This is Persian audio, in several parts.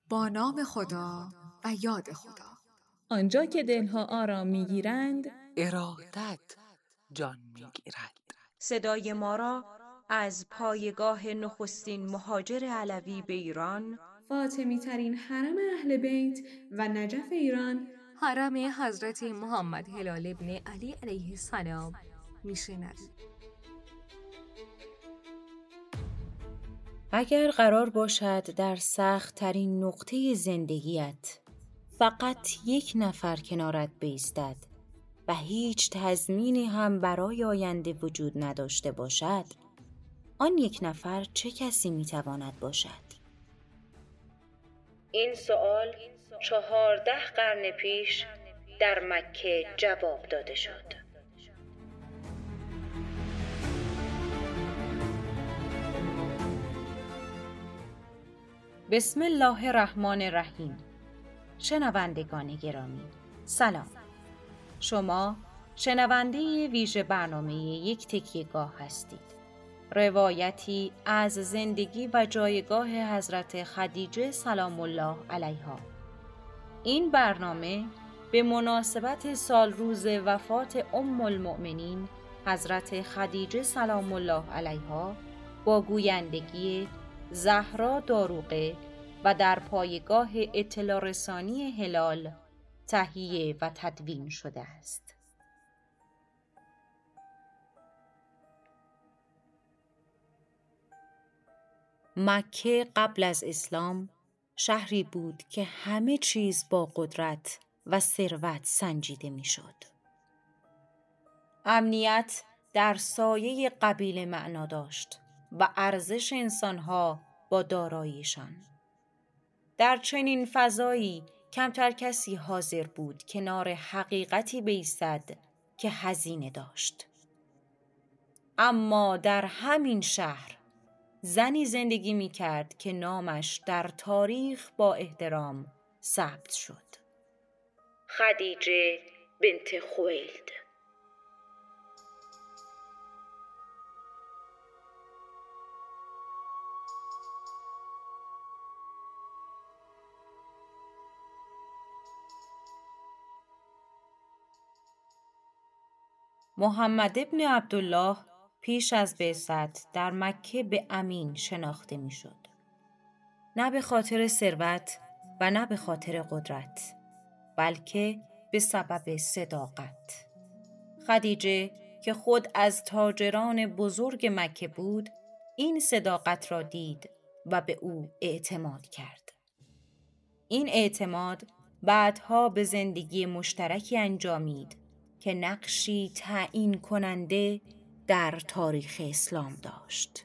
با نام خدا و یاد خدا. آنجا که دلها آرام میگیرند، ارادت جان میگیرد. صدای ما را از پایگاه نخستین مهاجر علوی به ایران، فاطمی ترین حرم اهل بیت و نجف ایران، حرم حضرت محمد هلال ابن علی علیه السلام میشنوید. اگر قرار باشد در سخت ترین نقطه زندگیت فقط یک نفر کنارت بایستد و هیچ تضمینی هم برای آینده وجود نداشته باشد، آن یک نفر چه کسی میتواند باشد؟ این سوال 14 قرن پیش در مکه جواب داده شد. بسم الله الرحمن الرحیم. شنوندگان گرامی، سلام. شما شنونده ویژه برنامه یک تکیه‌گاه هستید. روایتی از زندگی و جایگاه حضرت خدیجه سلام الله علیها. این برنامه به مناسبت سالروز وفات ام المؤمنین حضرت خدیجه سلام الله علیها با گویندگی زهرا داروغه و در پایگاه اطلاع رسانی هلال تهیه و تدوین شده است. مکه قبل از اسلام شهری بود که همه چیز با قدرت و ثروت سنجیده میشد. امنیت در سایه قبیله معنا داشت و ارزش انسانها با داراییشان. در چنین فضایی کمتر کسی حاضر بود کنار حقیقتی بایستد که هزینه داشت. اما در همین شهر زنی زندگی می کرد که نامش در تاریخ با احترام ثبت شد. خدیجه بنت خویلد. محمد ابن عبدالله پیش از بعثت در مکه به امین شناخته می شد. نه به خاطر ثروت و نه به خاطر قدرت، بلکه به سبب صداقت. خدیجه که خود از تاجران بزرگ مکه بود، این صداقت را دید و به او اعتماد کرد. این اعتماد بعدها به زندگی مشترکی انجامید که نقشی تعیین کننده در تاریخ اسلام داشت.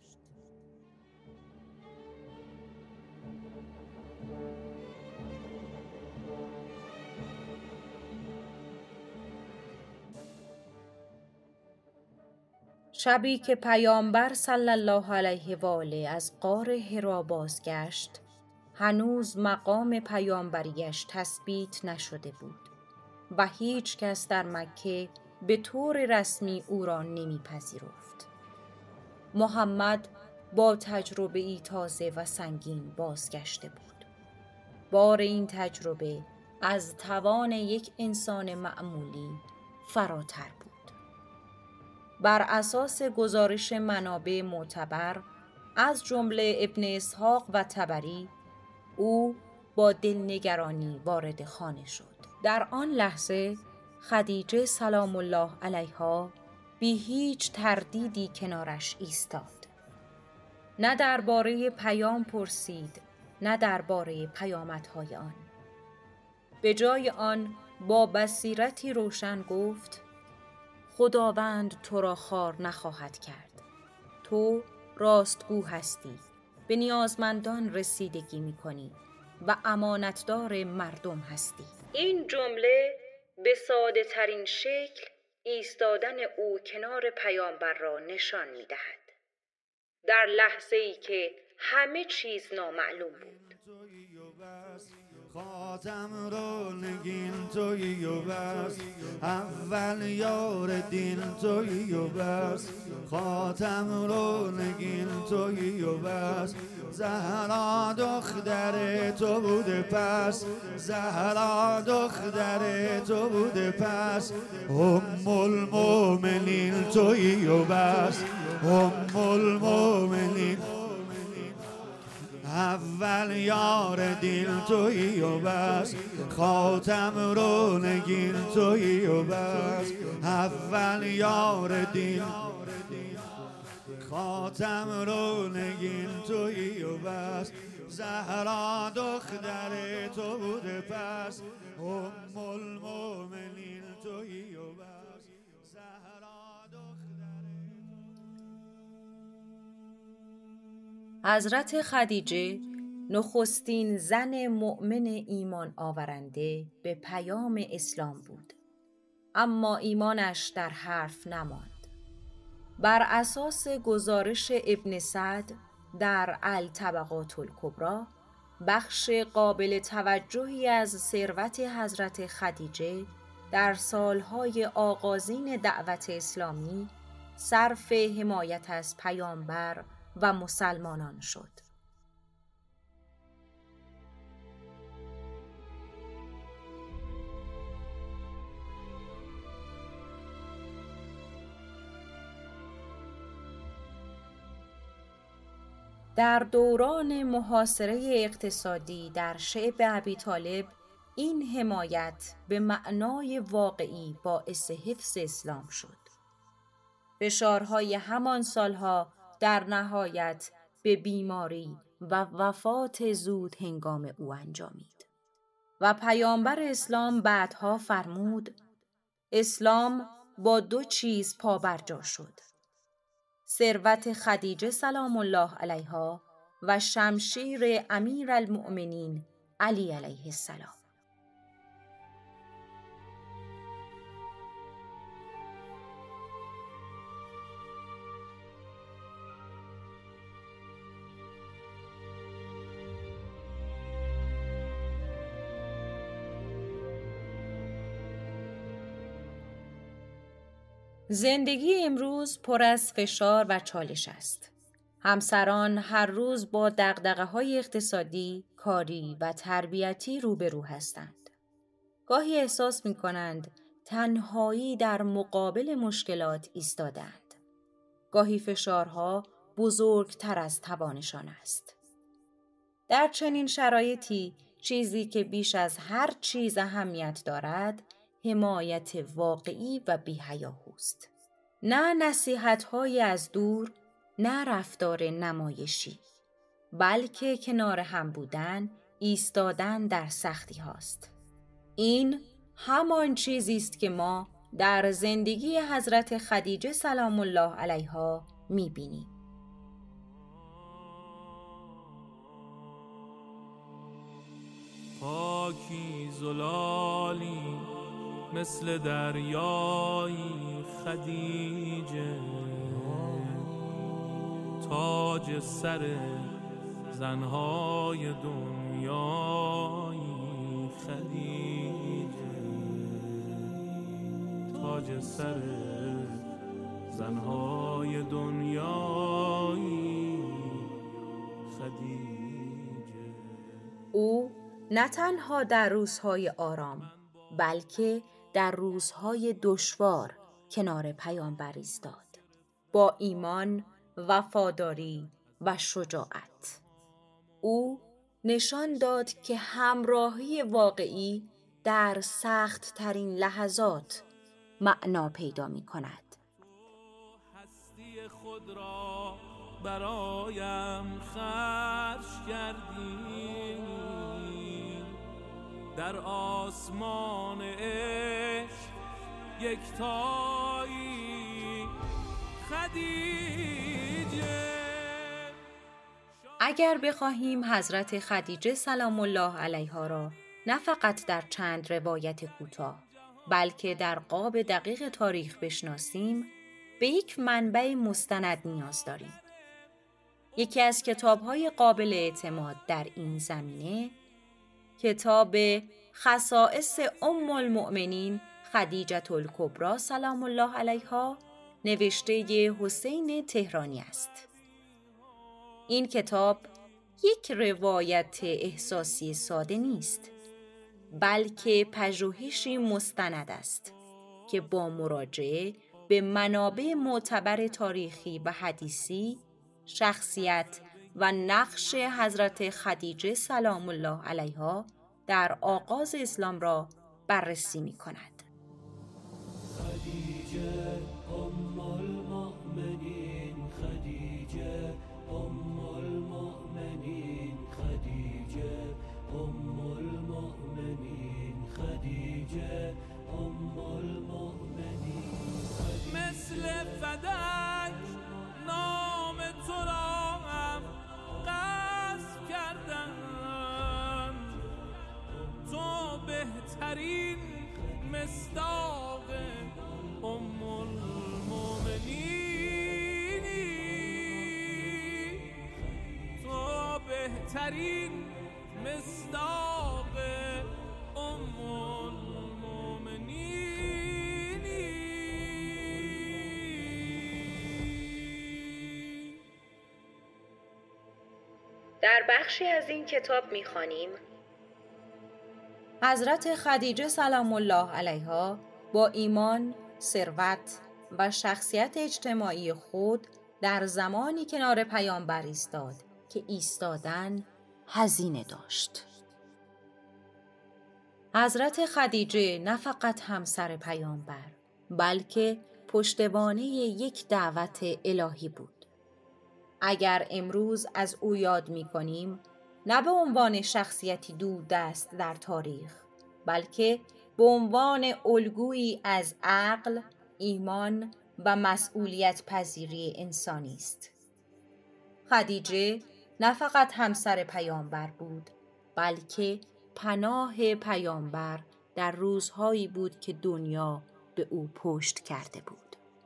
شبی که پیامبر صلی الله علیه و آله از غار حرا بازگشت، هنوز مقام پیامبریش تثبیت نشده بود و هیچ کس در مکه به طور رسمی او را نمیپذیرفت. محمد با تجربه‌ای تازه و سنگین بازگشته بود. بار این تجربه از توان یک انسان معمولی فراتر بود. بر اساس گزارش منابع معتبر از جمله ابن اسحاق و طبری، او با دلنگرانی وارد خانه شد. در آن لحظه خدیجه سلام الله علیها بی هیچ تردیدی کنارش ایستاد. نه درباره پیام پرسید، نه درباره پیامدهای آن. به جای آن با بصیرتی روشن گفت: خداوند تو را خوار نخواهد کرد. تو راستگو هستی، به نیازمندان رسیدگی می‌کنی و امانتدار مردم هستی. این جمله به ساده ترین شکل ایستادن او کنار پیامبر را نشان می‌دهد. در لحظه‌ای که همه چیز نامعلوم بود، خاتم رو نگین تویی و بس، اول یار دین تویی و بس. خاتم رو نگین تویی و بس، زهرا دختر تو بوده پس، زهرا دختر تو بوده پس. ام المؤمنین تویی و بس، ام المؤمنین. اول یار دین تویی و بس، خاتم رو نگین تویی و بس. اول یار دین، خاتم رو نگین تویی و بس. زهرا دختر تو بوده پس، ام المؤمنین تویی و بس. زهرا دختر. حضرت خدیجه نخستین زن مؤمن ایمان آورنده به پیام اسلام بود، اما ایمانش در حرف نماند. بر اساس گزارش ابن سعد در الطبقات الکبری، بخش قابل توجهی از ثروت حضرت خدیجه در سالهای آغازین دعوت اسلامی صرف حمایت از پیامبر و مسلمانان شد. در دوران محاصره اقتصادی در شعب ابیطالب، این حمایت به معنای واقعی باعث حفظ اسلام شد. فشارهای همان سالها در نهایت به بیماری و وفات زود هنگام او انجامید و پیامبر اسلام بعدها فرمود: اسلام با دو چیز پابرجا شد، ثروت خدیجه سلام الله علیها و شمشیر امیرالمؤمنین علی علیه السلام. زندگی امروز پر از فشار و چالش است. همسران هر روز با دغدغه‌های اقتصادی، کاری و تربیتی روبرو هستند. گاهی احساس می‌کنند تنهایی در مقابل مشکلات ایستادند. گاهی فشارها بزرگتر از توانشان است. در چنین شرایطی چیزی که بیش از هر چیز اهمیت دارد حمایت واقعی و بی‌هیاهوست. نه نصیحت‌های از دور، نه رفتار نمایشی، بلکه کنار هم بودن، ایستادن در سختی هاست. این همان چیزی است که ما در زندگی حضرت خدیجه سلام الله علیها می‌بینیم. پاکی زلالی مثل دریایی خدیجه، تاج سر زنهای دنیایی خدیجه، تاج سر زنهای دنیایی خدیجه. او نه تنها در روزهای آرام، بلکه در روزهای دشوار کنار پیامبر ایستاد، با ایمان، وفاداری و شجاعت. او نشان داد که همراهی واقعی در سخت ترین لحظات معنا پیدا می کند. هستی خود را برایم خرج کردی، در آسمان عشق یکتایی خدیجه. اگر بخواهیم حضرت خدیجه سلام الله علیها را نه فقط در چند روایت کوتاه، بلکه در قاب دقیق تاریخ بشناسیم، به یک منبع مستند نیاز داریم. یکی از کتاب‌های قابل اعتماد در این زمینه کتاب خصائص ام المؤمنین خدیجه الکبری سلام الله علیها نوشته حسین تهرانی است. این کتاب یک روایت احساسی ساده نیست، بلکه پژوهشی مستند است که با مراجعه به منابع معتبر تاریخی و حدیثی، شخصیت و نقش حضرت خدیجه سلام الله علیها در آغاز اسلام را بررسی می کند. خدیجه ام المؤمنین، خدیجه ام المؤمنین، خدیجه ام المؤمنین، خدیجه ام المؤمنین. مثل فدک نام تو را هم قصد کردم، تو بهترین مصداق ام المؤمنینی، تو بهترین مصداق ام المؤمنینی. در بخشی از این کتاب می‌خوانیم حضرت خدیجه سلام الله علیها با ایمان، ثروت و شخصیت اجتماعی خود در زمانی کنار پیامبر ایستاد که ایستادن هزینه داشت. حضرت خدیجه نه فقط همسر پیامبر، بلکه پشتوانه یک دعوت الهی بود. اگر امروز از او یاد می کنیم، نه به عنوان شخصیتی دوردست در تاریخ، بلکه به عنوان الگویی از عقل، ایمان و مسئولیت پذیری انسانی است. خدیجه نه فقط همسر پیامبر بود، بلکه پناه پیامبر در روزهایی بود که دنیا به او پشت کرده بود.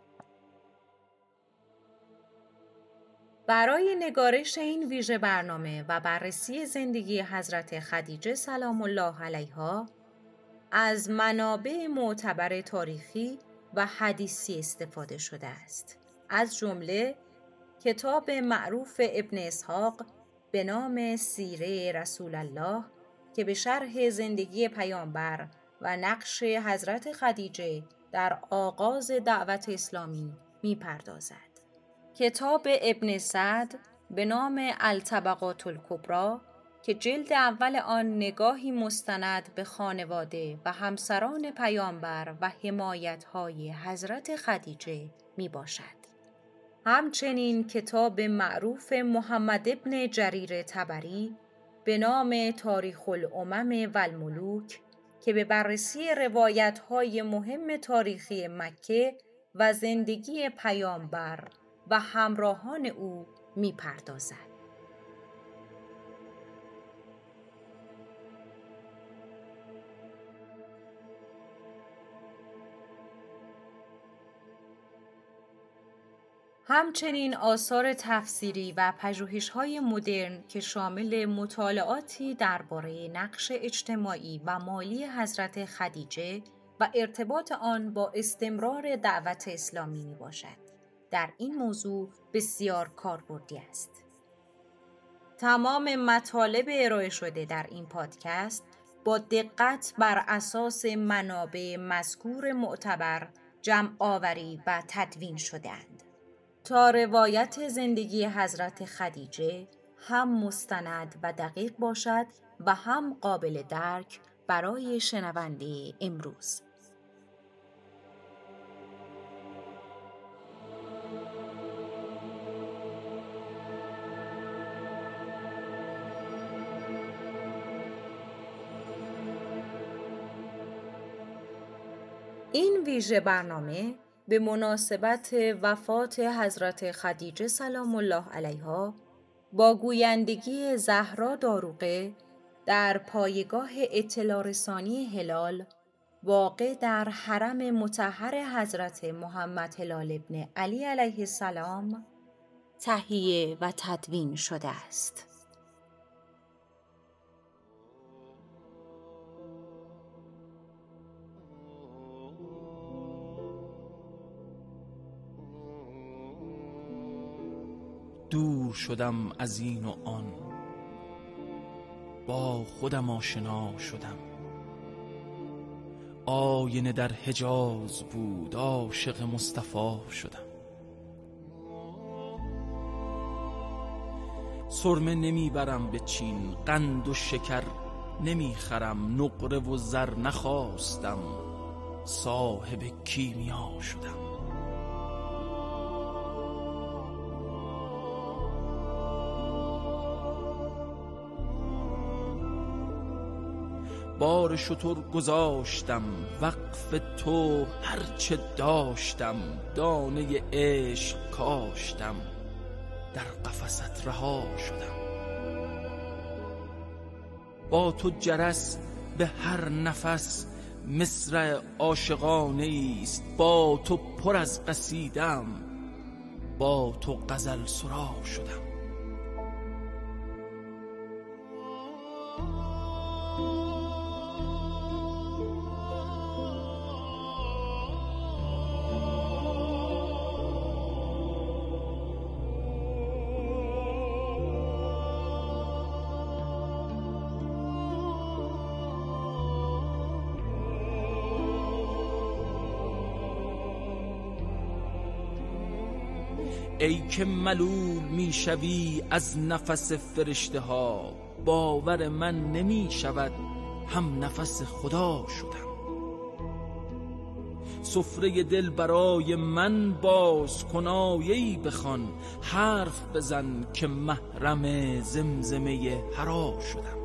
برای نگارش این ویژه برنامه و بررسی زندگی حضرت خدیجه سلام الله علیها از منابع معتبر تاریخی و حدیثی استفاده شده است. از جمله کتاب معروف ابن اسحاق به نام سیره رسول الله که به شرح زندگی پیامبر و نقش حضرت خدیجه در آغاز دعوت اسلامی می‌پردازد. کتاب ابن سعد به نام الطبقات الکبری که جلد اول آن نگاهی مستند به خانواده و همسران پیامبر و حمایت‌های حضرت خدیجه می باشد. همچنین کتاب معروف محمد ابن جریر طبری به نام تاریخ الامم و الملوک که به بررسی روایت‌های مهم تاریخی مکه و زندگی پیامبر و همراهان او می‌پردازد. همچنین آثار تفسیری و پژوهش‌های مدرن که شامل مطالعاتی درباره نقش اجتماعی و مالی حضرت خدیجه و ارتباط آن با استمرار دعوت اسلامی میباشد. در این موضوع بسیار کاربردی است. تمام مطالب ارائه شده در این پادکست با دقت بر اساس منابع مذکور معتبر جمع آوری و تدوین شده‌اند تا روایت زندگی حضرت خدیجه هم مستند و دقیق باشد و هم قابل درک برای شنونده امروز. این ویژه برنامه به مناسبت وفات حضرت خدیجه سلام الله علیها با گویندگی زهرا داروغه در پایگاه اطلاع رسانی هلال واقع در حرم مطهر حضرت محمد هلال ابن علی علیه السلام تهیه و تدوین شده است. دور شدم از این و آن، با خودم آشنا شدم. آینه در حجاز بود، عاشق مصطفی شدم. سرمه نمیبرم به چین، قند و شکر نمیخرم، نقره و زر نخواستم، صاحب کیمیا شدم. بار شتر گذاشتم، وقف تو هرچه داشتم، دانه عشق کاشتم، در قفست رها شدم. با تو جرس به هر نفس مصرع عاشقانه است، با تو پر از قصیدم، با تو غزل سرا شدم. ای که ملول میشوی از نفس فرشته ها، باور من نمی شود هم نفس خدا شدم. سفره دل برای من باز کن، آیه‌ای بخوان، حرف بزن که محرم زمزمه حرا شدم.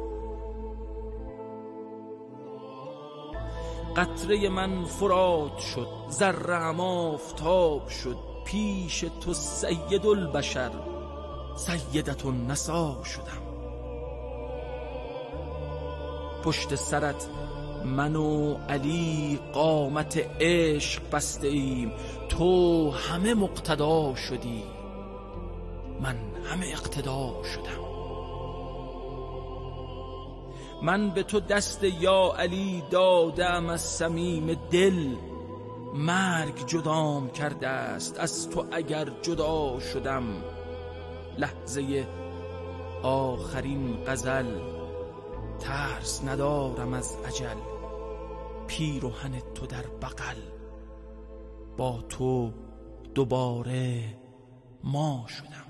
قطره من فرات شد، ذره‌ام آفتاب شد، پیش تو سید البشر سیدت النسا شدم. پشت سرت من و علی قامت عشق بسته ایم، تو همه مقتدا شدی، من همه اقتدا شدم. من به تو دست یا علی دادم از صمیم دل، مرگ جدام کرده است از تو اگر جدا شدم. لحظه آخرین غزل، ترس ندارم از اجل، پیرهن تو در بغل، با تو دوباره ما شدم.